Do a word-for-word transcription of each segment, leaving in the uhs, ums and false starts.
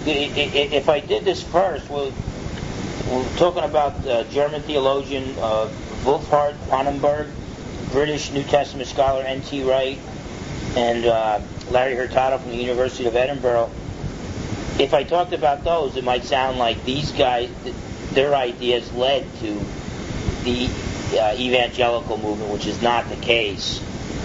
if I did this first, we're, we're talking about uh, German theologian uh, Wolfhard Pannenberg, British New Testament scholar N T Wright, and uh, Larry Hurtado from the University of Edinburgh. If I talked about those, it might sound like these guys, their ideas led to the uh, evangelical movement, which is not the case.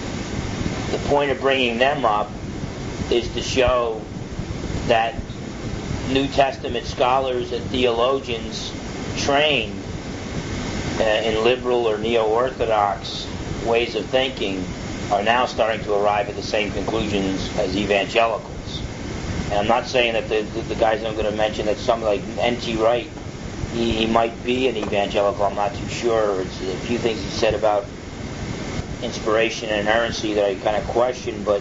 The point of bringing them up is to show that New Testament scholars and theologians trained uh, in liberal or neo-orthodox ways of thinking are now starting to arrive at the same conclusions as evangelicals. And I'm not saying that the, the, the guys I'm going to mention, that some like N T Wright, he, he might be an evangelical, I'm not too sure. It's a few things he said about inspiration and inerrancy that I kind of question, but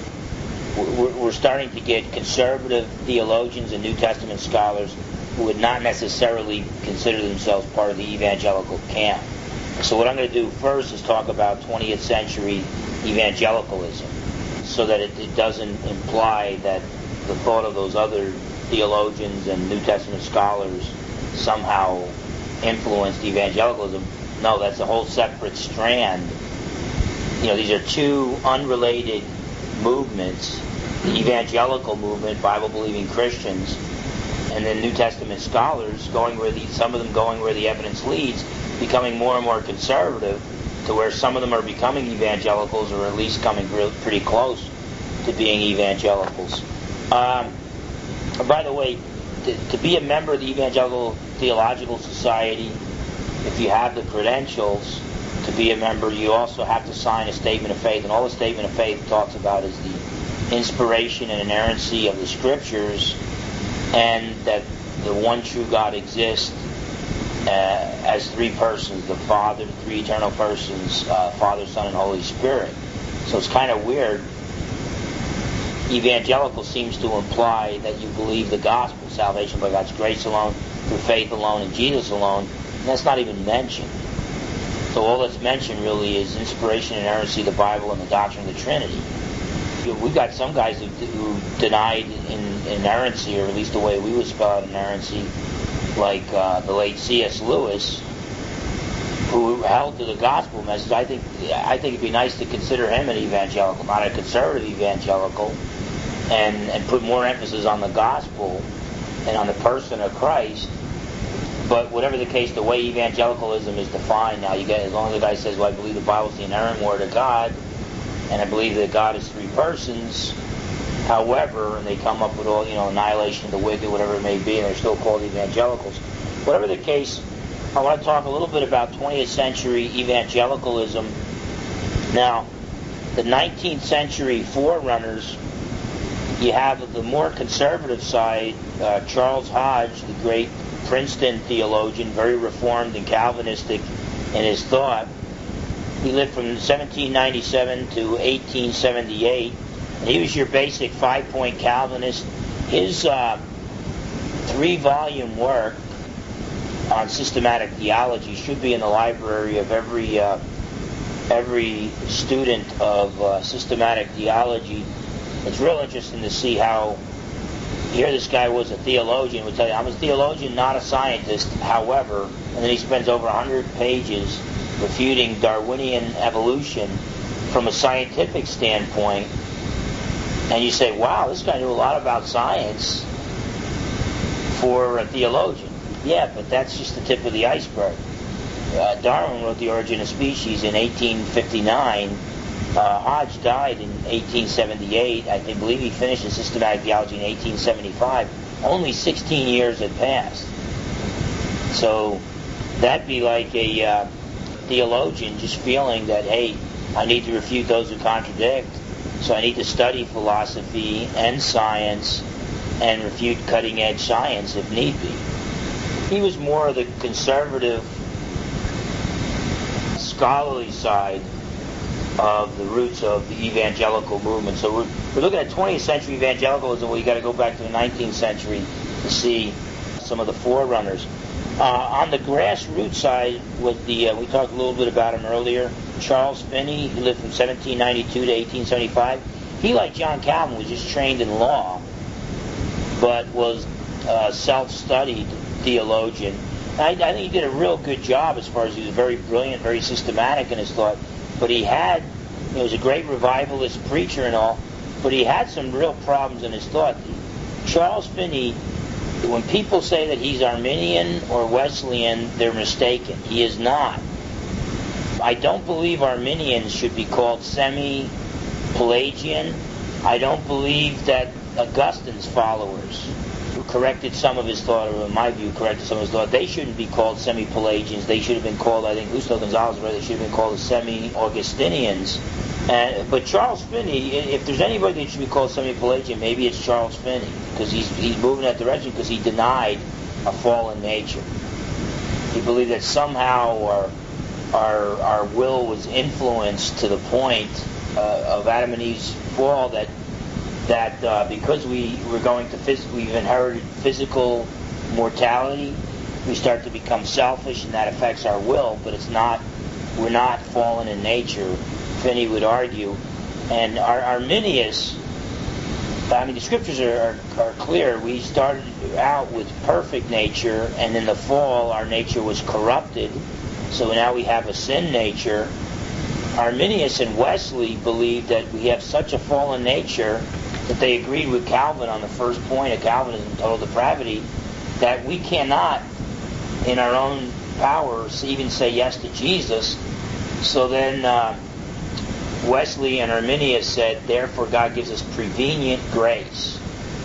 we're, we're starting to get conservative theologians and New Testament scholars who would not necessarily consider themselves part of the evangelical camp. So what I'm going to do first is talk about twentieth century evangelicalism, so that it, it doesn't imply that the thought of those other theologians and New Testament scholars somehow influenced evangelicalism. No, that's a whole separate strand. You know, these are two unrelated movements: the evangelical movement, Bible-believing Christians, and then New Testament scholars going where the some of them going where the evidence leads, becoming more and more conservative, to where some of them are becoming evangelicals, or at least coming real, pretty close to being evangelicals. Um, by the way, to, to be a member of the Evangelical Theological Society, if you have the credentials to be a member, you also have to sign a statement of faith, and all the statement of faith talks about is the inspiration and inerrancy of the Scriptures, and that the one true God exists uh, as three persons, the Father, three eternal persons, uh, Father, Son, and Holy Spirit. So it's kind of weird. Evangelical seems to imply that you believe the gospel, salvation by God's grace alone, through faith alone, in Jesus alone, and that's not even mentioned. So all that's mentioned really is inspiration and inerrancy of the Bible and the doctrine of the Trinity. We've got some guys who, who denied in, inerrancy, or at least the way we would spell out inerrancy, like uh, the late C S Lewis, who held to the gospel message. I think I think it'd be nice to consider him an evangelical, not a conservative evangelical, and, and put more emphasis on the gospel and on the person of Christ. But whatever the case, the way evangelicalism is defined now, you get, as long as the guy says, well, I believe the Bible's the inerrant word of God, and I believe that God is three persons, however, and they come up with all, you know, annihilation of the wicked, whatever it may be, and they're still called evangelicals. Whatever the case, I want to talk a little bit about twentieth century evangelicalism. Now, the nineteenth century forerunners, you have the more conservative side, uh, Charles Hodge, the great Princeton theologian, very reformed and Calvinistic in his thought. He lived from seventeen ninety-seven to eighteen seventy-eight, and he was your basic five-point Calvinist. His uh, three-volume work on systematic theology should be in the library of every uh, every student of uh, systematic theology. It's real interesting to see how here this guy was a theologian, would tell you, I'm a theologian, not a scientist, however, and then he spends over one hundred pages refuting Darwinian evolution from a scientific standpoint, and you say, wow, this guy knew a lot about science for a theologian. Yeah, but that's just the tip of the iceberg. Uh, Darwin wrote The Origin of Species in eighteen fifty-nine. Uh, Hodge died in eighteen seventy-eight. I believe he finished his systematic theology in eighteen seventy-five. Only sixteen years had passed. So that'd be like a uh, theologian just feeling that, hey, I need to refute those who contradict, so I need to study philosophy and science and refute cutting-edge science if need be. He was more of the conservative, scholarly side of the roots of the evangelical movement. So we're, we're looking at twentieth century evangelicalism. Well, you got to go back to the nineteenth century to see some of the forerunners. Uh, on the grassroots side, with the uh, we talked a little bit about him earlier, Charles Finney, who lived from seventeen ninety-two to eighteen seventy-five. He, like John Calvin, was just trained in law, but was a self-studied theologian. I, I think he did a real good job as far as he was very brilliant, very systematic in his thought. But he had, he was a great revivalist preacher and all, but he had some real problems in his thought. Charles Finney, when people say that he's Arminian or Wesleyan, they're mistaken. He is not. I don't believe Arminians should be called semi-Pelagian. I don't believe that Augustine's followers, who corrected some of his thought, or in my view corrected some of his thought, they shouldn't be called semi-Pelagians. They should have been called, I think Justo Gonzalez, they should have been called the semi-Augustinians. And, but Charles Finney, if there's anybody that should be called semi-Pelagian, maybe it's Charles Finney, because he's, he's moving that direction because he denied a fallen nature. He believed that somehow our, our, our will was influenced to the point uh, of Adam and Eve's fall that that uh, because we were going to phys- we've inherited physical mortality, we start to become selfish, and that affects our will. But it's not, we're not fallen in nature, Finney would argue. And our Arminius, I mean, the scriptures are, are, are clear. We started out with perfect nature, and in the fall, our nature was corrupted. So now we have a sin nature. Arminius and Wesley believed that we have such a fallen nature that they agreed with Calvin on the first point of Calvinism, total depravity, that we cannot, in our own power, even say yes to Jesus. So then uh, Wesley and Arminius said, therefore God gives us prevenient grace,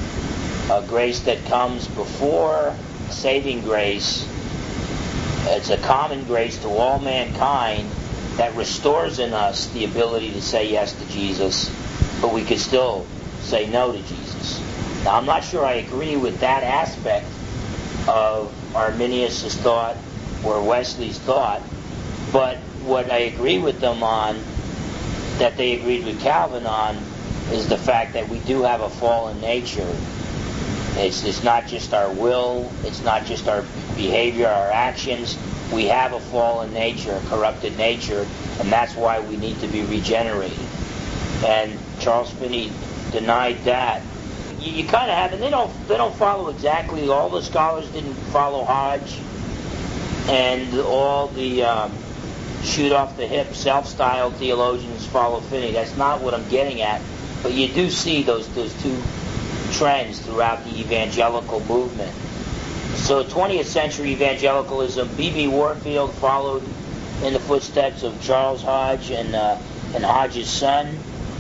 a grace that comes before saving grace. It's a common grace to all mankind that restores in us the ability to say yes to Jesus, but we could still say no to Jesus. Now, I'm not sure I agree with that aspect of Arminius' thought or Wesley's thought, but what I agree with them on, that they agreed with Calvin on, is the fact that we do have a fallen nature. It's, it's not just our will, it's not just our behavior, our actions. We have a fallen nature, a corrupted nature, and that's why we need to be regenerated. And Charles Finney denied that. You, you kind of have, and they don't they don't follow exactly. All the scholars didn't follow Hodge, and all the um, shoot off the hip self-styled theologians follow Finney. That's not what I'm getting at. But you do see those those two trends throughout the evangelical movement. So twentieth century evangelicalism, B B Warfield followed in the footsteps of Charles Hodge and uh, and Hodge's son.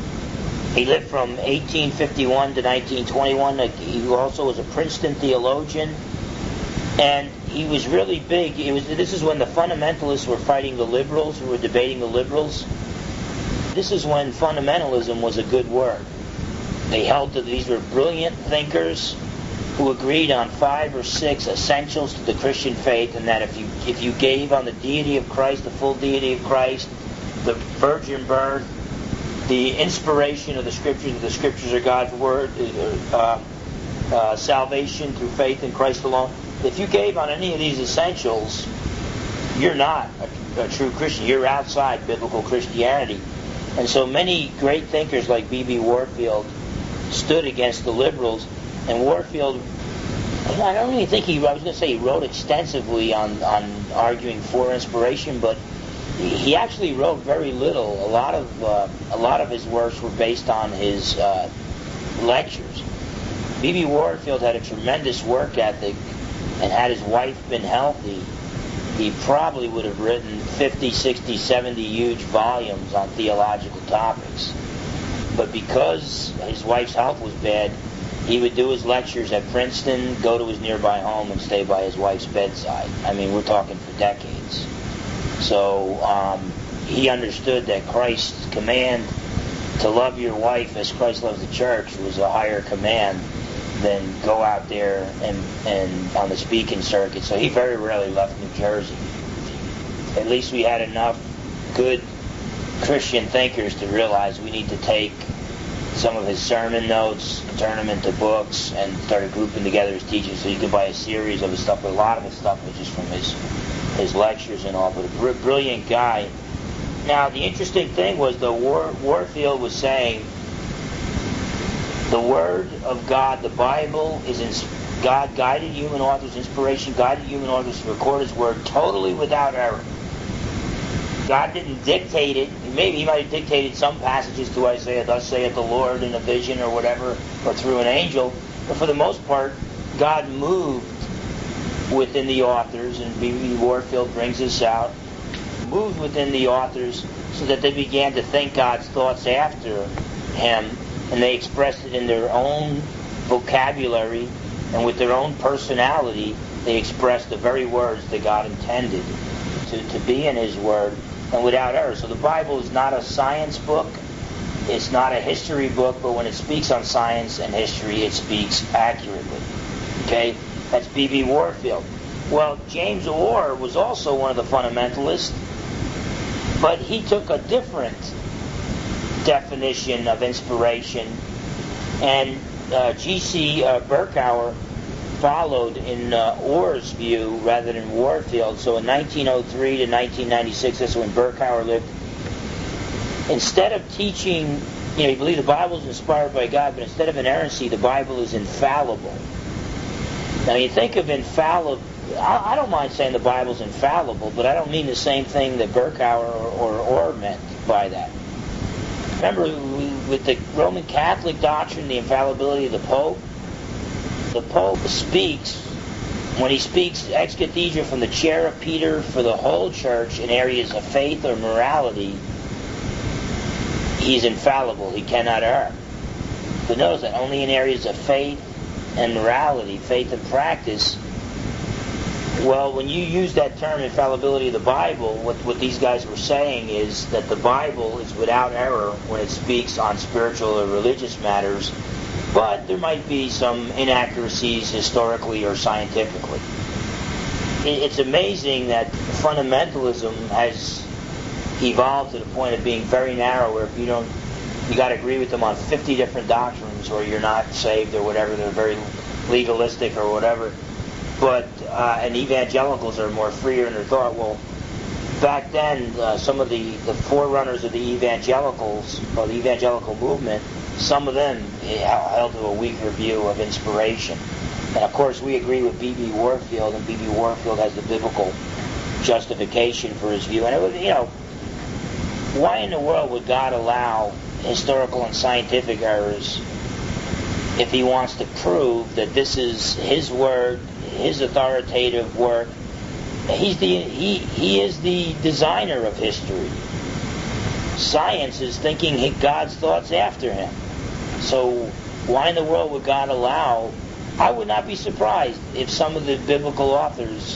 He lived from eighteen fifty-one to nineteen twenty-one. He also was a Princeton theologian, and he was really big. It was this is when the fundamentalists were fighting the liberals, who were debating the liberals. This is when fundamentalism was a good word. They held that these were brilliant thinkers who agreed on five or six essentials to the Christian faith, and that if you if you gave on the deity of Christ, the full deity of Christ, the virgin birth, the inspiration of the Scriptures, the Scriptures are God's Word, uh, uh, salvation through faith in Christ alone, if you gave on any of these essentials, you're not a, a true Christian. You're outside biblical Christianity. And so many great thinkers like B B Warfield stood against the liberals. And Warfield, I don't really think he, I was going to say he wrote extensively on, on arguing for inspiration, but he actually wrote very little. A lot of uh, a lot of his works were based on his uh, lectures. B B Warfield had a tremendous work ethic, and had his wife been healthy, he probably would have written fifty, sixty, seventy huge volumes on theological topics. But because his wife's health was bad, he would do his lectures at Princeton, go to his nearby home, and stay by his wife's bedside. I mean, we're talking for decades. So um, he understood that Christ's command to love your wife as Christ loves the church was a higher command than go out there and, and on the speaking circuit. So he very rarely left New Jersey. At least we had enough good Christian thinkers to realize we need to take some of his sermon notes, turn them into books, and started grouping together his teachings. So you could buy a series of his stuff, but a lot of his stuff was just from his his lectures and all. But a br- brilliant guy. Now, the interesting thing was, though, War- Warfield was saying The Word of God, the Bible, is in, God guided human authors, inspiration guided human authors to record His Word totally without error. God didn't dictate it. Maybe He might have dictated some passages to Isaiah, thus saith the Lord in a vision or whatever, or through an angel. But for the most part, God moved within the authors, and B B Warfield brings this out, moved within the authors so that they began to think God's thoughts after Him, and they expressed it in their own vocabulary, and with their own personality, they expressed the very words that God intended to, to be in His Word, and without error. So the Bible is not a science book, it's not a history book, but when it speaks on science and history, it speaks accurately. Okay? That's B B Warfield. Well, James Orr was also one of the fundamentalists, but he took a different definition of inspiration, and uh, G C Uh, Berkouwer followed in uh, Orr's view rather than Warfield. So in nineteen oh three to nineteen ninety-six, that's when Berkouwer lived, instead of teaching, you know, you believe the Bible is inspired by God, but instead of inerrancy, the Bible is infallible. Now you think of infallible, I, I don't mind saying the Bible's infallible, but I don't mean the same thing that Berkouwer or, or Orr meant by that. Remember, with the Roman Catholic doctrine, the infallibility of the Pope, the Pope speaks, when he speaks ex cathedra from the chair of Peter for the whole church in areas of faith or morality, he's infallible, he cannot err. But notice that only in areas of faith and morality, faith and practice. Well, when you use that term, infallibility of the Bible, what, what these guys were saying is that the Bible is without error when it speaks on spiritual or religious matters, but there might be some inaccuracies historically or scientifically. It, it's amazing that fundamentalism has evolved to the point of being very narrow, where if you don't, you got to agree with them on fifty different doctrines, or you're not saved, or whatever. They're very legalistic, or whatever. But uh, and evangelicals are more freer in their thought. Well, back then, uh, some of the, the forerunners of the evangelicals, or the evangelical movement, some of them held to a weaker view of inspiration. And of course, we agree with B B Warfield, and B B Warfield has the biblical justification for his view. And it would, you know, why in the world would God allow historical and scientific errors if He wants to prove that this is His word, His authoritative work? He's the he he is the designer of history. Science is thinking God's thoughts after Him. So why in the world would God allow? I would not be surprised if some of the biblical authors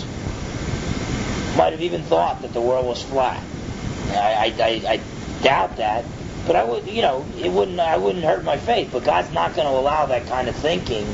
might have even thought that the world was flat. I, I, I doubt that, but I would, you know, it wouldn't. I wouldn't hurt my faith. But God's not going to allow that kind of thinking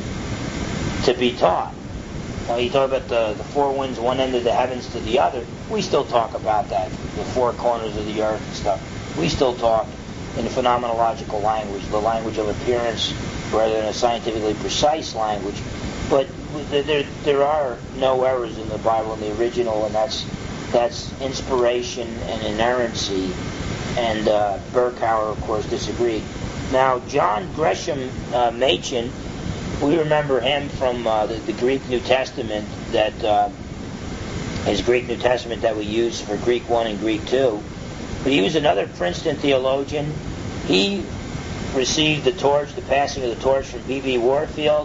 to be taught. Now, you talk about the, the four winds, one end of the heavens to the other. We still talk about that, the four corners of the earth and stuff. We still talk in the phenomenological language, the language of appearance, rather than a scientifically precise language. But there, there are no errors in the Bible in the original, and that's that's inspiration and inerrancy. And uh, Berkouwer, of course, disagreed. Now, John Gresham uh, Machen, we remember him from uh, the, the Greek New Testament, that uh, his Greek New Testament that we use for Greek one and Greek two. But he was another Princeton theologian. He received the torch, the passing of the torch from B B Warfield.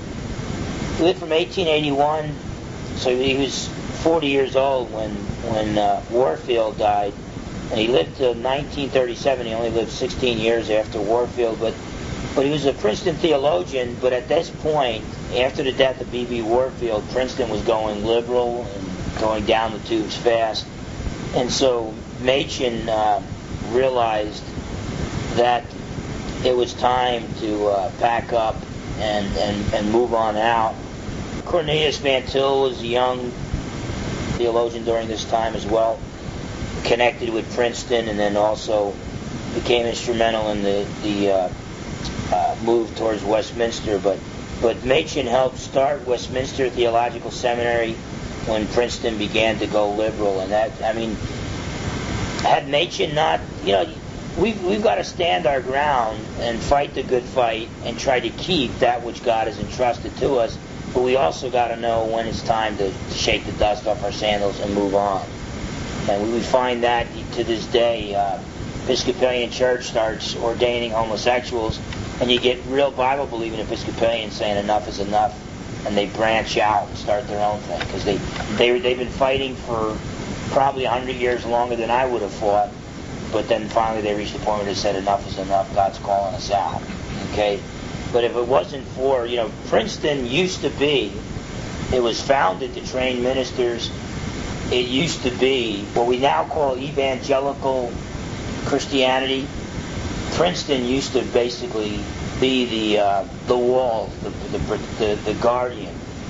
He lived from eighteen eighty-one, so he was forty years old when when uh, Warfield died, and he lived to nineteen thirty-seven. He only lived sixteen years after Warfield, but but he was a Princeton theologian. But at this point, after the death of B B Warfield, Princeton was going liberal and going down the tubes fast, and so Machen uh, realized that it was time to uh, pack up and, and, and move on out. Cornelius Van Til was a young theologian during this time as well, connected with Princeton, and then also became instrumental in the, the uh, uh, move towards Westminster. But, but Machen helped start Westminster Theological Seminary when Princeton began to go liberal. And that, I mean, had Machen not, you know, we've, we've got to stand our ground and fight the good fight and try to keep that which God has entrusted to us. But we also got to know when it's time to shake the dust off our sandals and move on. And we find that to this day. Uh, Episcopalian Church starts ordaining homosexuals, and you get real Bible-believing Episcopalians saying enough is enough, and they branch out and start their own thing, because they, they, they've been fighting for probably a hundred years longer than I would have fought, but then finally they reached the point where they said enough is enough, God's calling us out. Okay? But if it wasn't for, you know, Princeton used to be, it was founded to train ministers. It used to be what we now call evangelical Christianity. Princeton used to basically be the uh, the wall, the the, the the guardian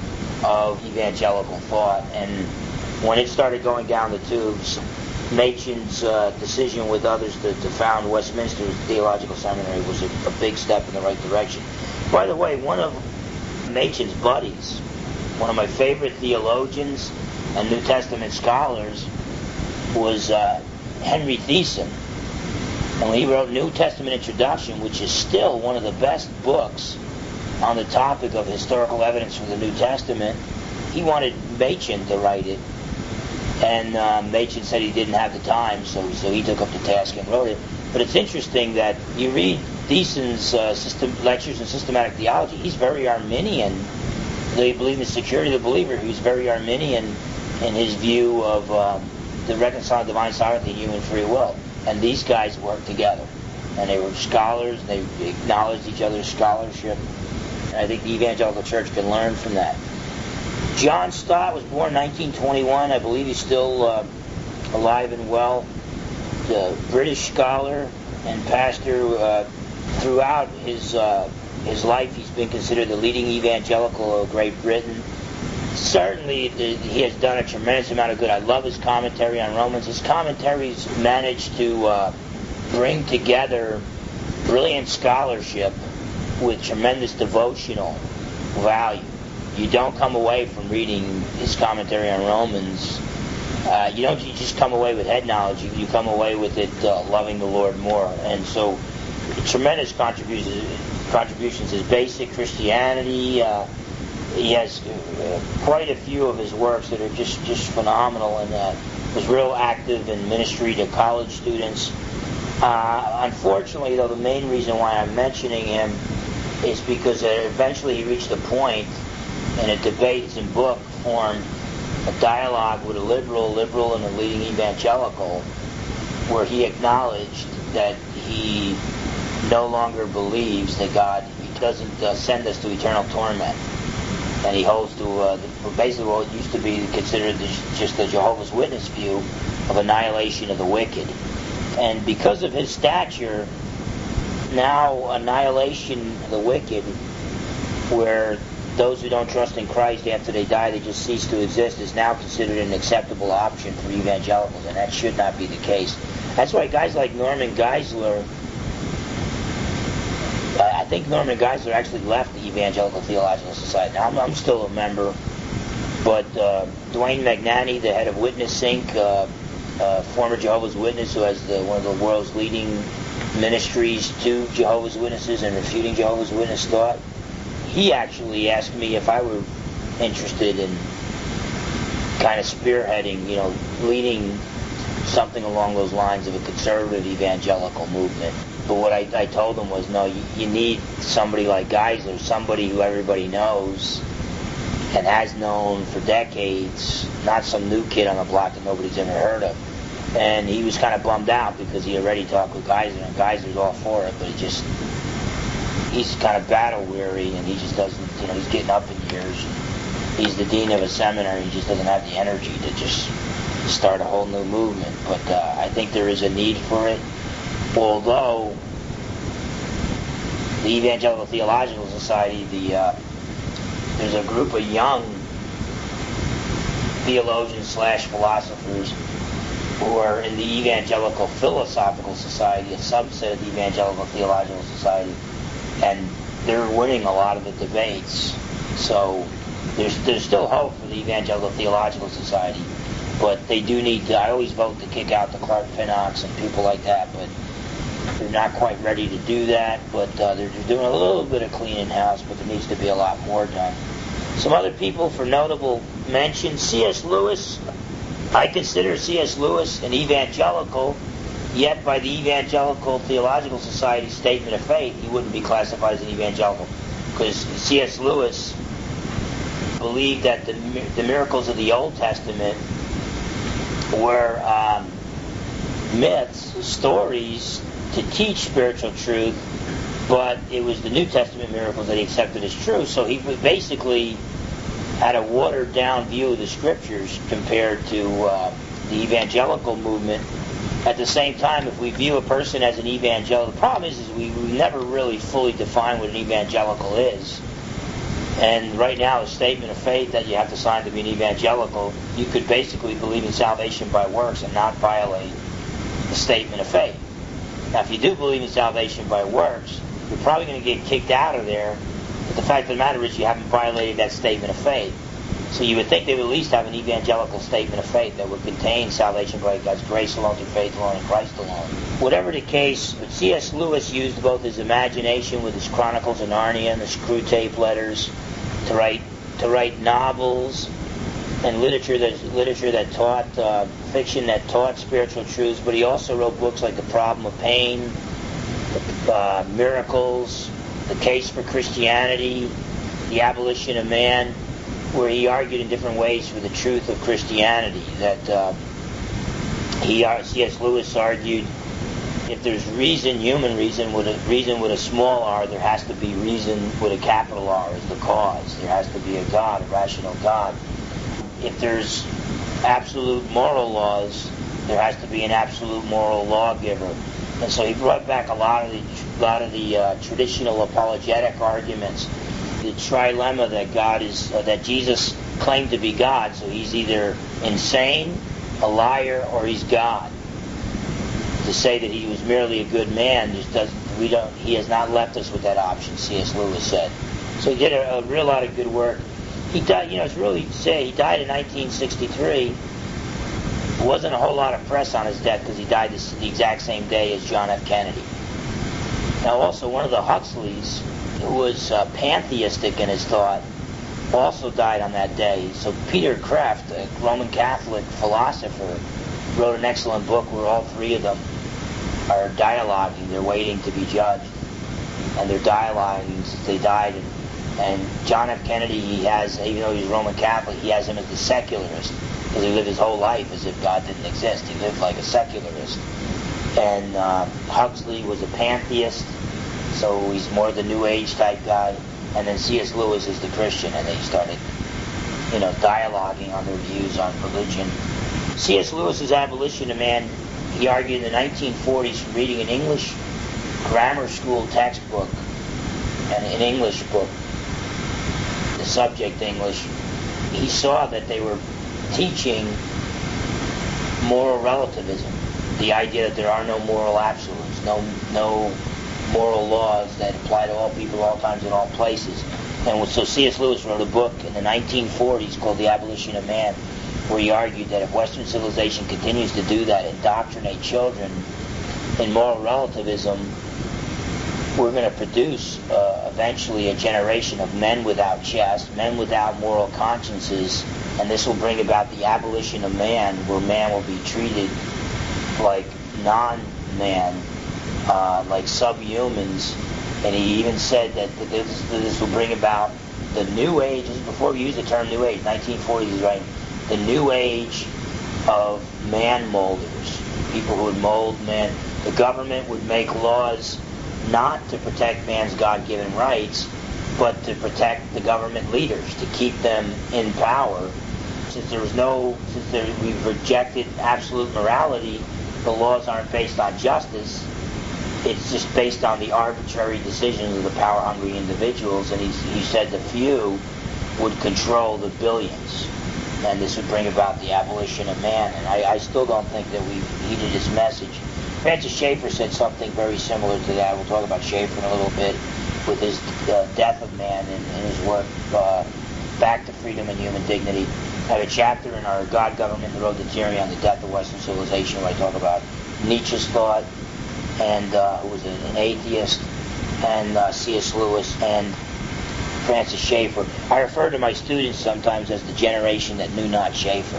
of evangelical thought. And when it started going down the tubes, Machen's uh, decision with others to, to found Westminster Theological Seminary was a, a big step in the right direction. By the way, one of Machen's buddies, one of my favorite theologians and New Testament scholars, was uh, Henry Thiessen. And when he wrote New Testament Introduction, which is still one of the best books on the topic of historical evidence for the New Testament, he wanted Machen to write it. And uh, Machen said he didn't have the time, so so he took up the task and wrote it. But it's interesting that you read Thiessen's uh, system, lectures in systematic theology. He's very Arminian. They believe in the security of the believer. He's very Arminian in his view of um, the reconciled divine sovereignty and human free will. And these guys worked together. And they were scholars, and they acknowledged each other's scholarship. And I think the evangelical church can learn from that. John Stott was born in nineteen twenty-one. I believe he's still uh, alive and well. The British scholar and pastor. Uh, throughout his uh, his life, he's been considered the leading evangelical of Great Britain. Certainly, the, he has done a tremendous amount of good. I love his commentary on Romans. His commentaries managed to uh, bring together brilliant scholarship with tremendous devotional value. You don't come away from reading his commentary on Romans. Uh, you don't you just come away with head knowledge. You, you come away with it uh, loving the Lord more. And so, tremendous contributions. Contributions is basic Christianity. Uh, he has uh, quite a few of his works that are just, just phenomenal, and uh, was real active in ministry to college students. Uh, unfortunately, though, the main reason why I'm mentioning him is because uh, eventually he reached a point in a debate, it's in book form, a dialogue with a liberal, liberal and a leading evangelical, where he acknowledged that he no longer believes that God he doesn't uh, send us to eternal torment. And he holds to uh, the, basically what used to be considered the, just the Jehovah's Witness view of annihilation of the wicked. And because of his stature, now annihilation of the wicked, where those who don't trust in Christ after they die, they just cease to exist, is now considered an acceptable option for evangelicals, and that should not be the case. That's why guys like Norman Geisler, I think Norman Geisler actually left the Evangelical Theological Society. Now, I'm, I'm still a member, but uh, Dwayne McNanny, the head of Witness Incorporated, uh, uh, former Jehovah's Witness, who has the, one of the world's leading ministries to Jehovah's Witnesses and refuting Jehovah's Witness thought, he actually asked me if I were interested in kind of spearheading, you know, leading something along those lines of a conservative evangelical movement. But what I, I told him was, no, you, you need somebody like Geisler, somebody who everybody knows and has known for decades, not some new kid on the block that nobody's ever heard of. And he was kind of bummed out because he already talked with Geisler, and Geisler's all for it, but he just, he's kind of battle weary, and he just doesn't, you know, he's getting up in years. He's the dean of a seminary, he just doesn't have the energy to just start a whole new movement. But uh, I think there is a need for it. Although the Evangelical Theological Society, the uh, there's a group of young theologians slash philosophers who are in the Evangelical Philosophical Society, a subset of the Evangelical Theological Society, and they're winning a lot of the debates. So there's there's still hope for the Evangelical Theological Society, but they do need to. I always vote to kick out the Clark Finnocks and people like that, but They're not quite ready to do that, but uh, they're doing a little bit of cleaning house, but there needs to be a lot more done. Some other people for notable mention, C S Lewis. I consider C S Lewis an evangelical, yet by the Evangelical Theological Society's statement of faith, he wouldn't be classified as an evangelical, because C S Lewis believed that the, the miracles of the Old Testament were um, myths, stories to teach spiritual truth, but it was the New Testament miracles that he accepted as true. So he basically had a watered-down view of the Scriptures compared to uh, the evangelical movement. At the same time, if we view a person as an evangelical, the problem is, is we, we never really fully define what an evangelical is. And right now, the statement of faith that you have to sign to be an evangelical, you could basically believe in salvation by works and not violate the statement of faith. Now, if you do believe in salvation by works, you're probably going to get kicked out of there. But the fact of the matter is you haven't violated that statement of faith. So you would think they would at least have an evangelical statement of faith that would contain salvation by God's grace alone, through faith alone, in Christ alone. Whatever the case, but C S Lewis used both his imagination with his Chronicles of Narnia and the screw tape letters to write to write novels and literature that literature that taught uh, fiction that taught spiritual truths. But he also wrote books like The Problem of Pain, uh, Miracles, The Case for Christianity, The Abolition of Man, where he argued in different ways for the truth of Christianity. That uh, he, C S Lewis argued, if there's reason, human reason, with a reason with a small r, there has to be reason with a capital R as the cause. There has to be a God, a rational God. If there's absolute moral laws, there has to be an absolute moral lawgiver. And so he brought back a lot of the, lot of the uh, traditional apologetic arguments. The trilemma that God is, uh, that Jesus claimed to be God, so he's either insane, a liar, or he's God. To say that he was merely a good man just doesn't. We don't. He has not left us with that option. C S Lewis said. So he did a, a real lot of good work. He died. You know, it's really to say he died in nineteen sixty-three. There wasn't a whole lot of press on his death because he died this, the exact same day as John F. Kennedy. Now, also one of the Huxleys, who was uh, pantheistic in his thought, also died on that day. So Peter Kreeft, a Roman Catholic philosopher, wrote an excellent book where all three of them are dialoguing. They're waiting to be judged, and they're dialoguing since they died. And, and John F. Kennedy, he has, even though he's Roman Catholic, he has him as the secularist, because he lived his whole life as if God didn't exist. He lived like a secularist. And uh, Huxley was a pantheist, so he's more the New Age type guy. And then C S Lewis is the Christian, and they started, you know, dialoguing on their views on religion. C S Lewis's Abolition of Man, he argued in the nineteen forties from reading an English grammar school textbook and an English book, the subject English. He saw that they were teaching moral relativism, the idea that there are no moral absolutes, no no moral laws that apply to all people, all times, and all places. And so C S Lewis wrote a book in the nineteen forties called The Abolition of Man, where he argued that if Western civilization continues to do that, indoctrinate children in moral relativism, we're going to produce uh, eventually a generation of men without chest, men without moral consciences, and this will bring about the abolition of man, where man will be treated like non-man, uh, like subhumans. And he even said that this, this will bring about the new age. This is before we use the term new age, nineteen forties is right. The new age of man molders, people who would mold man. The government would make laws not to protect man's God-given rights, but to protect the government leaders, to keep them in power. Since there was no, since there, we've rejected absolute morality, the laws aren't based on justice. It's just based on the arbitrary decisions of the power-hungry individuals. And he, he said the few would control the billions. And this would bring about the abolition of man. And I, I still don't think that we've heeded his message. Francis Schaeffer said something very similar to that. We'll talk about Schaeffer in a little bit with his uh, Death of Man and, and his work, uh, Back to Freedom and Human Dignity. I have a chapter in our God, Government, and the Road to Tyranny on the death of Western civilization where I talk about Nietzsche's thought and uh, who was an atheist, and uh, C S Lewis, and Francis Schaeffer. I refer to my students sometimes as the generation that knew not Schaeffer.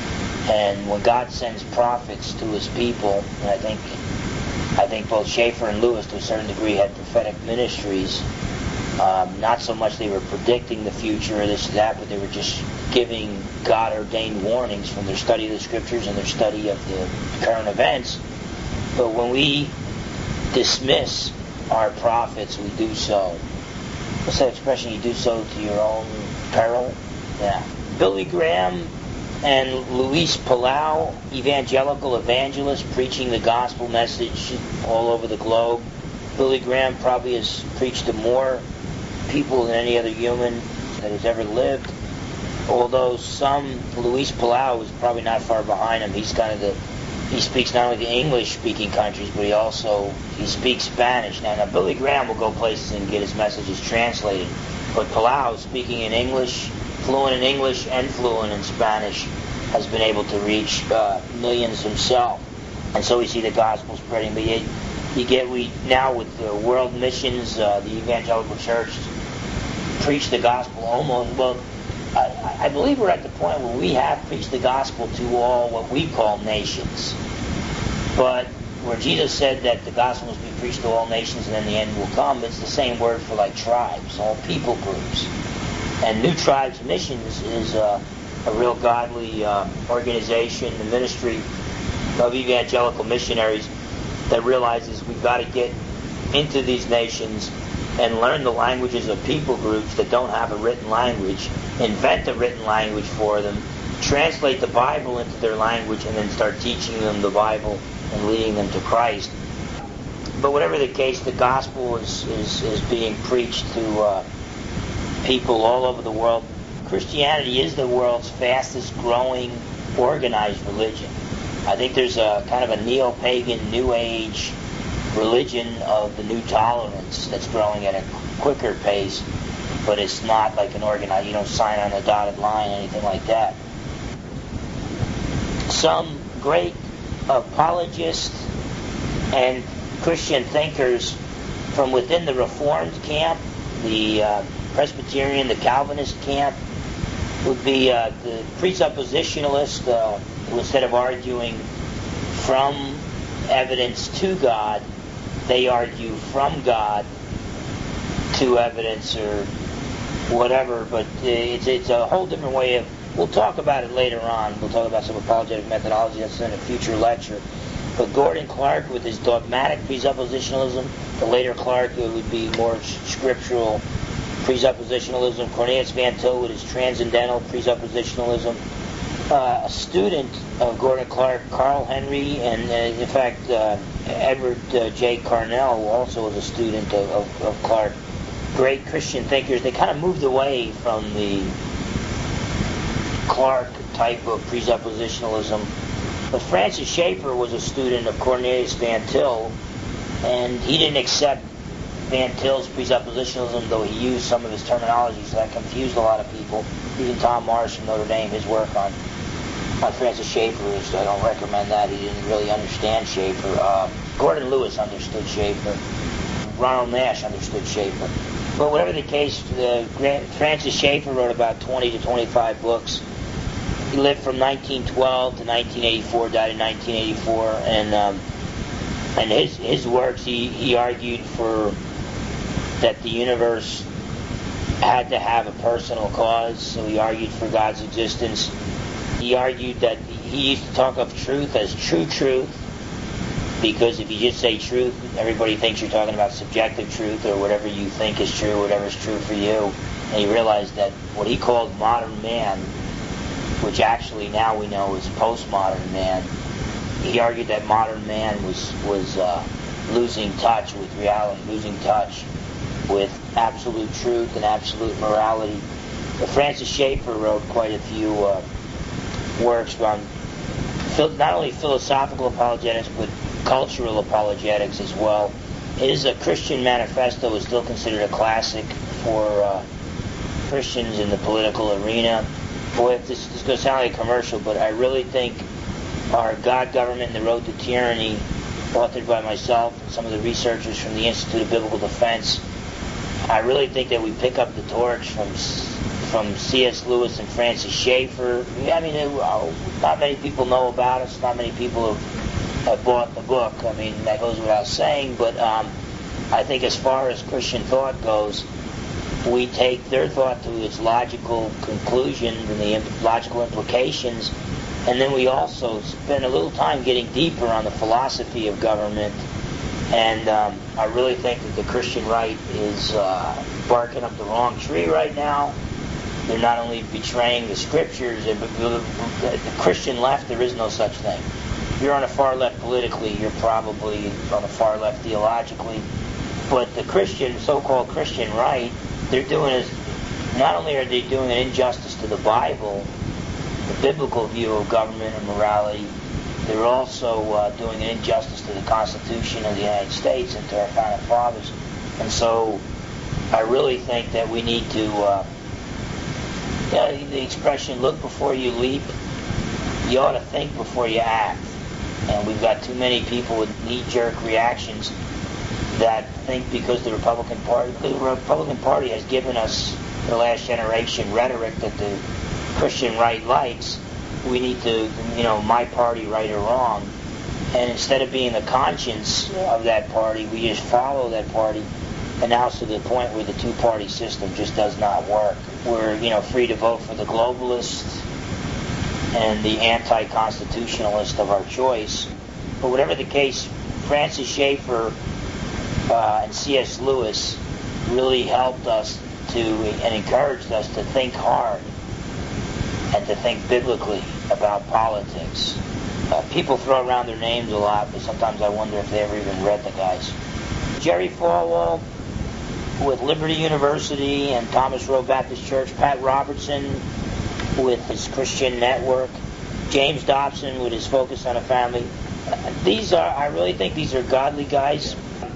And when God sends prophets to His people, and I think I think both Schaeffer and Lewis, to a certain degree, had prophetic ministries. Um, not so much they were predicting the future or this or that, but they were just giving God-ordained warnings from their study of the Scriptures and their study of the current events. But when we dismiss our prophets, we do so. What's that expression? You do so to your own peril? Yeah. Billy Graham and Luis Palau, evangelical evangelists preaching the gospel message all over the globe. Billy Graham probably has preached to more people than any other human that has ever lived. Although some, Luis Palau is probably not far behind him. He's kind of the, he speaks not only the English-speaking countries, but he also, he speaks Spanish. Now, now Billy Graham will go places and get his messages translated. But Palau, speaking in English, fluent in English and fluent in Spanish, has been able to reach uh, millions himself. And so we see the gospel spreading. But you, you get, we now with the world missions, uh, the evangelical church preach the gospel almost, well, I, I believe we're at the point where we have preached the gospel to all what we call nations. But where Jesus said that the gospel must be preached to all nations and then the end will come, it's the same word for like tribes, all people groups. And New Tribes Missions is uh, a real godly uh, organization, the ministry of evangelical missionaries that realizes we've got to get into these nations and learn the languages of people groups that don't have a written language, invent a written language for them, translate the Bible into their language, and then start teaching them the Bible and leading them to Christ. But whatever the case, the gospel is, is, is being preached to uh, people all over the world. Christianity is the world's fastest growing organized religion. I think there's a kind of a neo-pagan, new age religion of the new tolerance that's growing at a quicker pace, but it's not like an organized, you don't sign on a dotted line, anything like that. Some great apologists and Christian thinkers from within the Reformed camp, the uh, Presbyterian, the Calvinist camp, would be uh, the presuppositionalist, uh, who instead of arguing from evidence to God, they argue from God to evidence or whatever, but it's it's a whole different way of, we'll talk about it later on, we'll talk about some apologetic methodology, that's in a future lecture. But Gordon Clark with his dogmatic presuppositionalism, the later Clark would be more scriptural presuppositionalism, Cornelius Van Til with his transcendental presuppositionalism. Uh, a student of Gordon Clark, Carl Henry, and uh, in fact uh, Edward uh, J. Carnell, who also was a student of, of, of Clark, great Christian thinkers. They kind of moved away from the Clark type of presuppositionalism. But Francis Schaeffer was a student of Cornelius Van Til, and he didn't accept Van Til's presuppositionalism, though he used some of his terminology, so that confused a lot of people. Even Tom Morris from Notre Dame, his work on, on Francis Schaeffer, is, I don't recommend that. He didn't really understand Schaeffer. Uh, Gordon Lewis understood Schaeffer. Ronald Nash understood Schaeffer. But whatever the case, the Francis Schaeffer wrote about twenty to twenty-five books. He lived from nineteen twelve to nineteen eighty-four, died in nineteen eighty-four, and um, and his his works, he, he argued for that the universe had to have a personal cause, so he argued for God's existence. He argued that he used to talk of truth as true truth, because if you just say truth, everybody thinks you're talking about subjective truth or whatever you think is true, whatever is true for you. And he realized that what he called modern man, which actually now we know is postmodern man, he argued that modern man was was uh, losing touch with reality, losing touch with absolute truth and absolute morality. But Francis Schaeffer wrote quite a few uh, works on not only philosophical apologetics, but cultural apologetics as well. His uh, Christian Manifesto is still considered a classic for uh, Christians in the political arena. Boy, if this, this is going to sound like a commercial, but I really think our God, Government, and the Road to Tyranny authored by myself and some of the researchers from the Institute of Biblical Defense. I really think that we pick up the torch from from C S Lewis and Francis Schaeffer. I mean, it, uh, not many people know about us. Not many people have, have bought the book. I mean, that goes without saying. But um, I think as far as Christian thought goes, we take their thought to its logical conclusions and the imp- logical implications, and then we also spend a little time getting deeper on the philosophy of government. And um, I really think that the Christian right is uh, barking up the wrong tree right now. They're not only betraying the scriptures, but the, the Christian left, there is no such thing. If you're on the far left politically, you're probably on the far left theologically. But the Christian, so-called Christian right, they're doing is, not only are they doing an injustice to the Bible, the biblical view of government and morality, they're also uh, doing an injustice to the Constitution of the United States and to our founding fathers. And so I really think that we need to, uh, yeah, the expression, look before you leap, you ought to think before you act. And we've got too many people with knee-jerk reactions that think because the Republican Party, the Republican Party has given us, the last generation, rhetoric that the Christian right likes, we need to, you know, my party, right or wrong. And instead of being the conscience of that party, we just follow that party. And now it's to the point where the two-party system just does not work. We're, you know, free to vote for the globalist and the anti-constitutionalist of our choice. But whatever the case, Francis Schaeffer uh, and C S Lewis really helped us to and encouraged us to think hard and to think biblically about politics. Uh, people throw around their names a lot, but sometimes I wonder if they ever even read the guys. Jerry Falwell with Liberty University and Thomas Rowe Baptist Church, Pat Robertson with his Christian Network, James Dobson with his Focus on a Family. Uh, these are, I really think these are godly guys.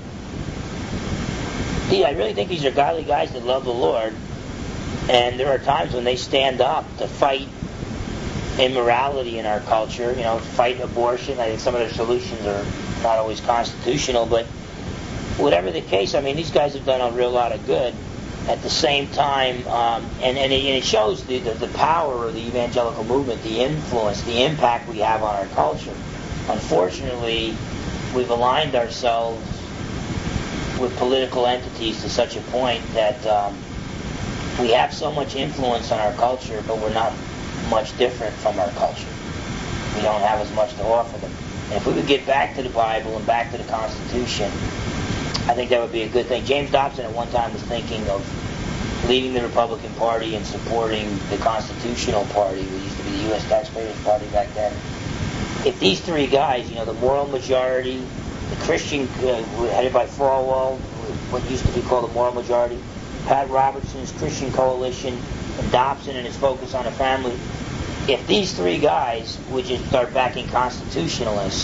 Yeah, I really think these are godly guys that love the Lord. And there are times when they stand up to fight immorality in our culture, you know, fight abortion. I think some of their solutions are not always constitutional, but whatever the case, I mean, these guys have done a real lot of good. At the same time, um, and, and, it, and it shows the, the, the power of the evangelical movement, the influence, the impact we have on our culture. Unfortunately, we've aligned ourselves with political entities to such a point that um, we have so much influence on our culture, but we're not much different from our culture. We don't have as much to offer them. And if we could get back to the Bible and back to the Constitution, I think that would be a good thing. James Dobson at one time was thinking of leaving the Republican Party and supporting the Constitutional Party, which used to be the U S Taxpayers Party back then. If these three guys, you know, the moral majority, the Christian, uh, headed by Falwell, what used to be called the moral majority, Pat Robertson's Christian Coalition, and Dobson and his Focus on the Family, if these three guys would just start backing constitutionalists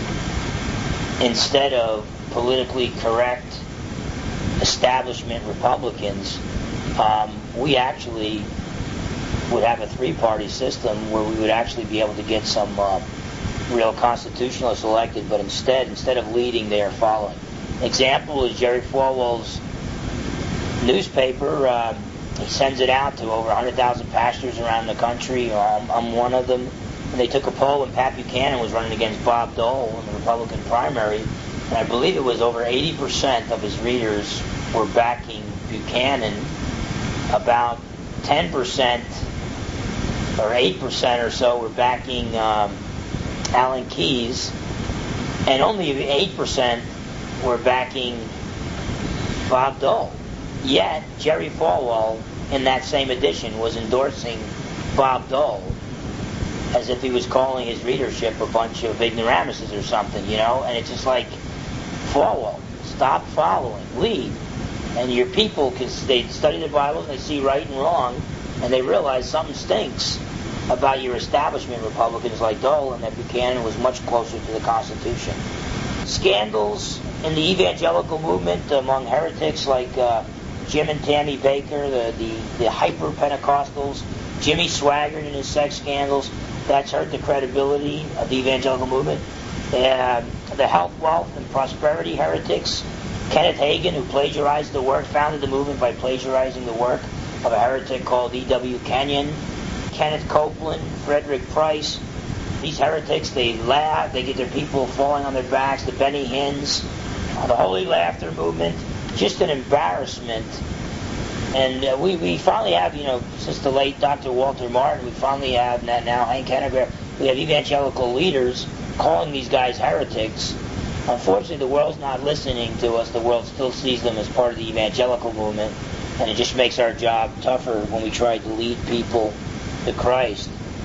instead of politically correct establishment Republicans, um, we actually would have a three-party system where we would actually be able to get some uh, real constitutionalists elected, but instead, instead of leading, they are following. Example is Jerry Falwell's newspaper. Um, he sends it out to over one hundred thousand pastors around the country. Um, I'm one of them. And they took a poll when Pat Buchanan was running against Bob Dole in the Republican primary, and I believe it was over eighty percent of his readers were backing Buchanan. About ten percent or eight percent or so were backing um, Alan Keyes, and only eight percent were backing Bob Dole. Yet, Jerry Falwell, in that same edition, was endorsing Bob Dole as if he was calling his readership a bunch of ignoramuses or something, you know? And it's just like, Falwell, stop following, lead. And your people, because they study the Bible and they see right and wrong, and they realize something stinks about your establishment Republicans like Dole, and that Buchanan was much closer to the Constitution. Scandals in the evangelical movement among heretics like uh, Jim and Tammy Baker, the, the, the hyper-Pentecostals, Jimmy Swaggart and his sex scandals, that's hurt the credibility of the evangelical movement. Uh, the health, wealth, and prosperity heretics. Kenneth Hagin, who plagiarized the work, founded the movement by plagiarizing the work of a heretic called E W Kenyon. Kenneth Copeland, Frederick Price. These heretics, they laugh, they get their people falling on their backs. The Benny Hinns, uh, the Holy Laughter movement, just an embarrassment. And uh, we, we finally have, you know, since the late Doctor Walter Martin, we finally have now, now Hank Hanegraaff, we have evangelical leaders calling these guys heretics. Unfortunately, the world's not listening to us. The world still sees them as part of the evangelical movement, and it just makes our job tougher when we try to lead people to Christ.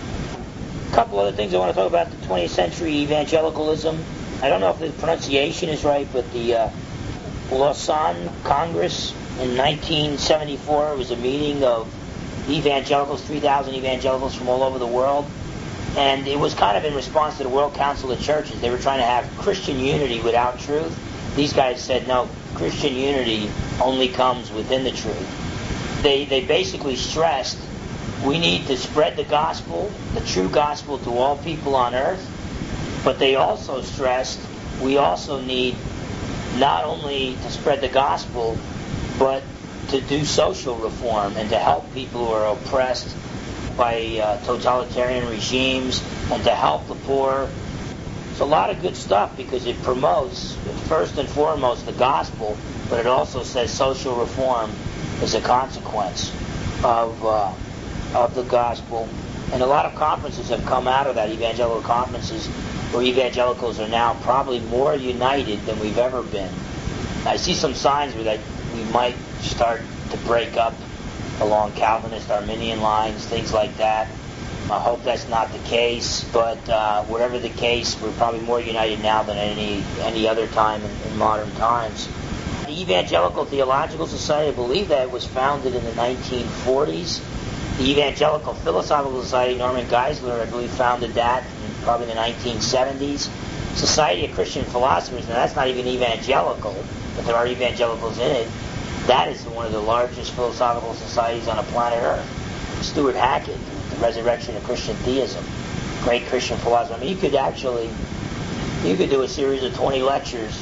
A couple other things I want to talk about: the twentieth century evangelicalism. I don't know if the pronunciation is right, but the uh, Lausanne Congress in nineteen seventy-four was a meeting of evangelicals, three thousand evangelicals from all over the world. And it was kind of in response to the World Council of Churches. They were trying to have Christian unity without truth. These guys said, no, Christian unity only comes within the truth. They they basically stressed we need to spread the gospel, the true gospel, to all people on earth. But they also stressed we also need not only to spread the gospel, but to do social reform and to help people who are oppressed by uh, totalitarian regimes, and to help the poor. It's a lot of good stuff because it promotes, first and foremost, the gospel, but it also says social reform is a consequence of uh, of the gospel. And a lot of conferences have come out of that, evangelical conferences, where evangelicals are now probably more united than we've ever been. I see some signs where that we might start to break up along Calvinist, Arminian lines, things like that. I hope that's not the case, but uh, whatever the case, we're probably more united now than any any other time in, in modern times. The Evangelical Theological Society, I believe that it was founded in the nineteen forties. The Evangelical Philosophical Society, Norman Geisler, I believe, founded that in probably the nineteen seventies. Society of Christian Philosophers, now that's not even evangelical, but there are evangelicals in it. That is one of the largest philosophical societies on the planet Earth. Stuart Hackett, The Resurrection of Christian Theism, great Christian philosopher. I mean, you could actually, you could do a series of twenty lectures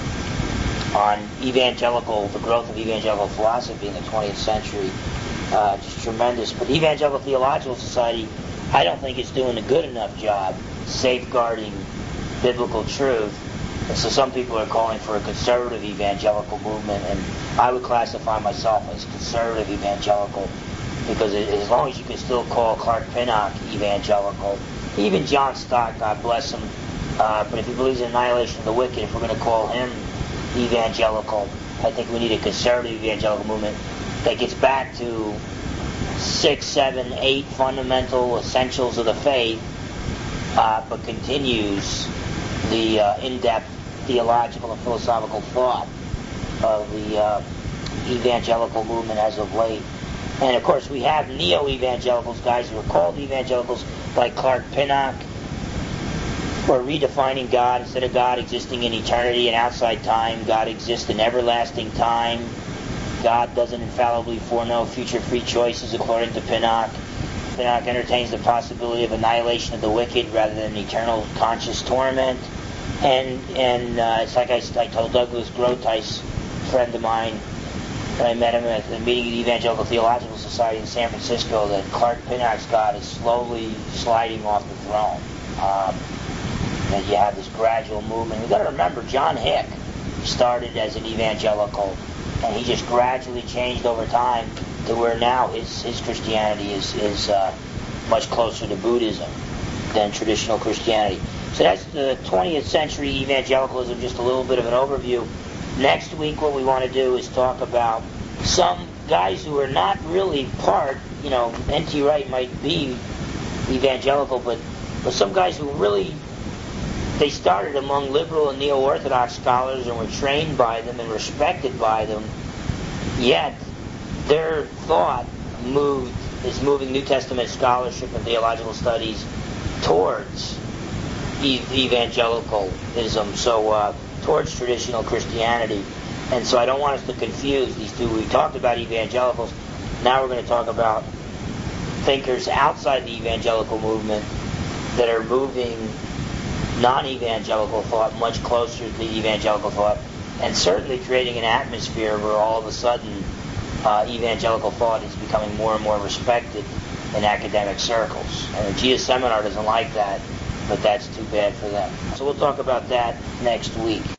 on evangelical, the growth of evangelical philosophy in the twentieth century. Uh, just tremendous. But the Evangelical Theological Society, I don't think it's doing a good enough job safeguarding biblical truth. And so some people are calling for a conservative evangelical movement, and I would classify myself as conservative evangelical, because it, as long as you can still call Clark Pinnock evangelical, even John Stott, God bless him, uh, but if he believes in annihilation of the wicked, if we're going to call him evangelical, I think we need a conservative evangelical movement that gets back to six, seven, eight fundamental essentials of the faith, uh, but continues the uh, in-depth theological and philosophical thought of the uh, evangelical movement as of late. And of course we have neo-evangelicals, guys who are called evangelicals, like Clark Pinnock, who are redefining God. Instead of God existing in eternity and outside time, God exists in everlasting time. God doesn't infallibly foreknow future free choices, according to Pinnock. Pinnock entertains the possibility of annihilation of the wicked rather than eternal conscious torment. And and uh, it's like I, I told Douglas Groothuis, a friend of mine, when I met him at the meeting of the Evangelical Theological Society in San Francisco, that Clark Pinnock's God is slowly sliding off the throne. Um, and you have this gradual movement. We've got to remember, John Hick started as an evangelical, and he just gradually changed over time to where now his his Christianity is is uh, much closer to Buddhism than traditional Christianity. So that's the twentieth century evangelicalism, just a little bit of an overview. Next week what we want to do is talk about some guys who are not really part, you know, N T Wright might be evangelical, but, but some guys who really, they started among liberal and neo-Orthodox scholars and were trained by them and respected by them, yet their thought moved is moving New Testament scholarship and theological studies towards e- evangelicalism, so uh, towards traditional Christianity. And so I don't want us to confuse these two. We talked about evangelicals. Now we're going to talk about thinkers outside the evangelical movement that are moving non-evangelical thought much closer to evangelical thought, and certainly creating an atmosphere where all of a sudden uh, evangelical thought is becoming more and more respected in academic circles. And the G S Seminar doesn't like that, but that's too bad for them. So we'll talk about that next week.